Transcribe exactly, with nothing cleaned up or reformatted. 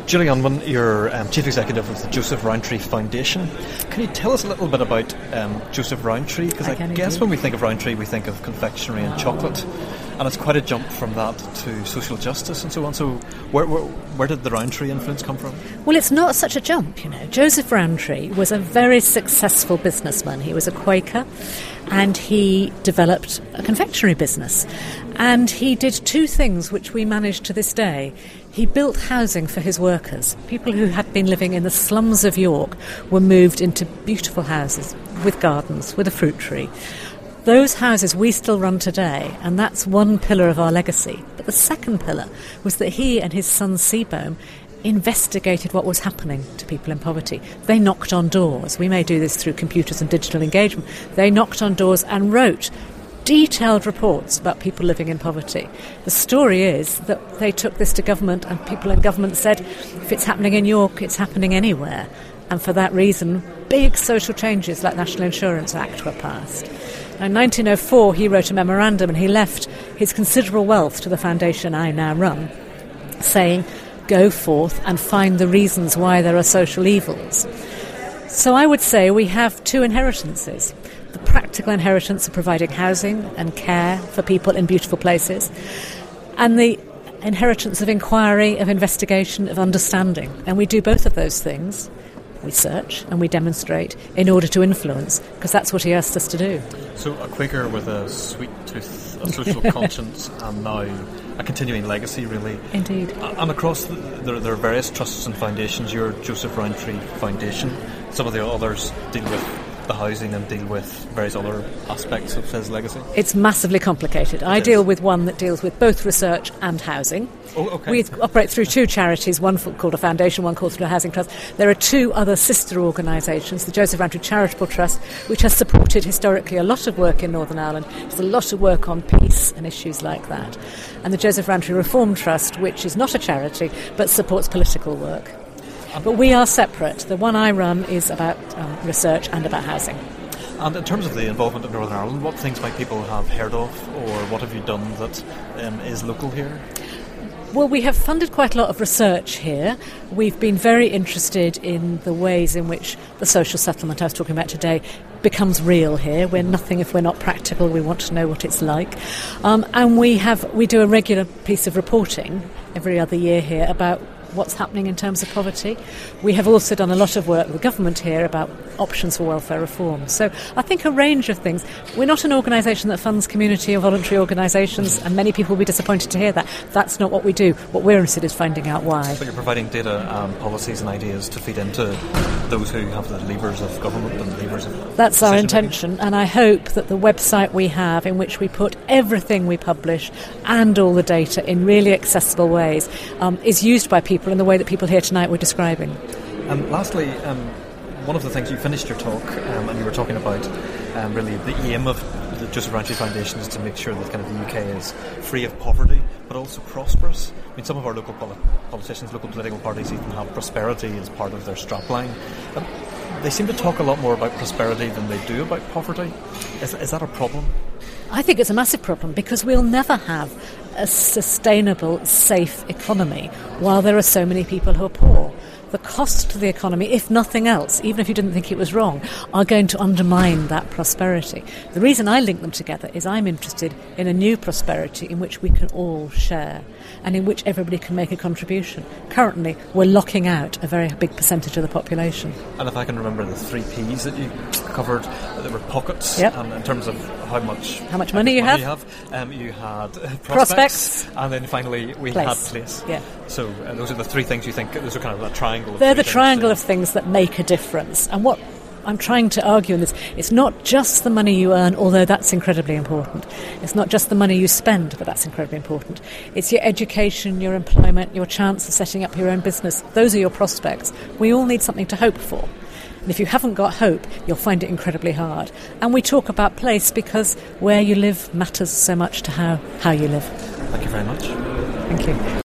Julie Unwin, you're um, Chief Executive of the Joseph Rowntree Foundation. Can you tell us a little bit about um, Joseph Rowntree? Because I, I guess indeed. When we think of Rowntree, we think of confectionery and chocolate, and it's quite a jump from that to social justice and so on. So where, where, where did the Rowntree influence come from? Well, it's not such a jump, you know. Joseph Rowntree was a very successful businessman. He was a Quaker, and he developed a confectionery business. And he did two things which we manage to this day. He built housing for his workers. People who had been living in the slums of York were moved into beautiful houses with gardens, with a fruit tree. Those houses we still run today, and that's one pillar of our legacy. But the second pillar was that he and his son Seabohm investigated what was happening to people in poverty. They knocked on doors. We may do this through computers and digital engagement. They knocked on doors and wrote detailed reports about people living in poverty. The story is that they took this to government, and people in government said, if it's happening in York, it's happening anywhere. And for that reason, big social changes like National Insurance Act were passed. In nineteen oh four, he wrote a memorandum, and he left his considerable wealth to the foundation I now run, saying, go forth and find the reasons why there are social evils. So I would say we have two inheritances. The practical inheritance of providing housing and care for people in beautiful places, and the inheritance of inquiry, of investigation, of understanding. And we do both of those things. We search and we demonstrate in order to influence, because that's what he asked us to do. So a Quaker with a sweet tooth, a social conscience, and now a continuing legacy, really. Indeed. And across, the, there, there are various trusts and foundations. Your Joseph Rowntree Foundation. Some of the others deal with the housing and deal with various other aspects of his legacy. It's massively complicated. I deal with one that deals with both research and housing. Oh, okay. We operate through two charities, one called a foundation, one called through a housing trust. There are two other sister organisations, the Joseph Rowntree Charitable Trust, which has supported historically a lot of work in Northern Ireland. There's a lot of work on peace and issues like that. And the Joseph Rowntree Reform Trust, which is not a charity but supports political work. But we are separate. The one I run is about um, research and about housing. And in terms of the involvement in Northern Ireland, what things might people have heard of, or what have you done that um, is local here? Well, we have funded quite a lot of research here. We've been very interested in the ways in which the social settlement I was talking about today becomes real here. We're nothing if we're not practical. We want to know what it's like. Um, and we have we do a regular piece of reporting every other year here about what's happening in terms of poverty. We have also done a lot of work with the government here about options for welfare reform. So I think a range of things. We're not an organisation that funds community or voluntary organisations, and many people will be disappointed to hear that. That's not what we do. What we're interested in is finding out why. But you're providing data and policies and ideas to feed into those who have the levers of government and the levers of That's our intention, and I hope that the website we have, in which we put everything we publish and all the data in really accessible ways, um, is used by people in the way that people here tonight were describing. And lastly, um, one of the things you finished your talk, um, and you were talking about um, really the aim of the Joseph Rowntree Foundation is to make sure that kind of the U K is free of poverty, but also prosperous. I mean, some of our local poli- politicians, local political parties even have prosperity as part of their strapline. Um, they seem to talk a lot more about prosperity than they do about poverty. Is, is that a problem? I think it's a massive problem, because we'll never have a sustainable, safe economy while there are so many people who are poor. The cost to the economy, if nothing else, even if you didn't think it was wrong, are going to undermine that prosperity. The reason I link them together is I'm interested in a new prosperity in which we can all share and in which everybody can make a contribution. Currently, we're locking out a very big percentage of the population. And if I can remember the three Ps that you covered, there were pockets, yep. and in terms of how much how much money you money have, you, have um, you had uh, prospects, prospects, and then finally we place. had place. Yeah. So uh, those are the three things you think. Those are kind of that triangle. Of They're the things, triangle uh, of things that make a difference. And what I'm trying to argue in this, it's not just the money you earn, although that's incredibly important. It's not just the money you spend, but that's incredibly important. It's your education, your employment, your chance of setting up your own business. Those are your prospects. We all need something to hope for. And if you haven't got hope, you'll find it incredibly hard. And we talk about place because where you live matters so much to how, how you live. Thank you very much. Thank you.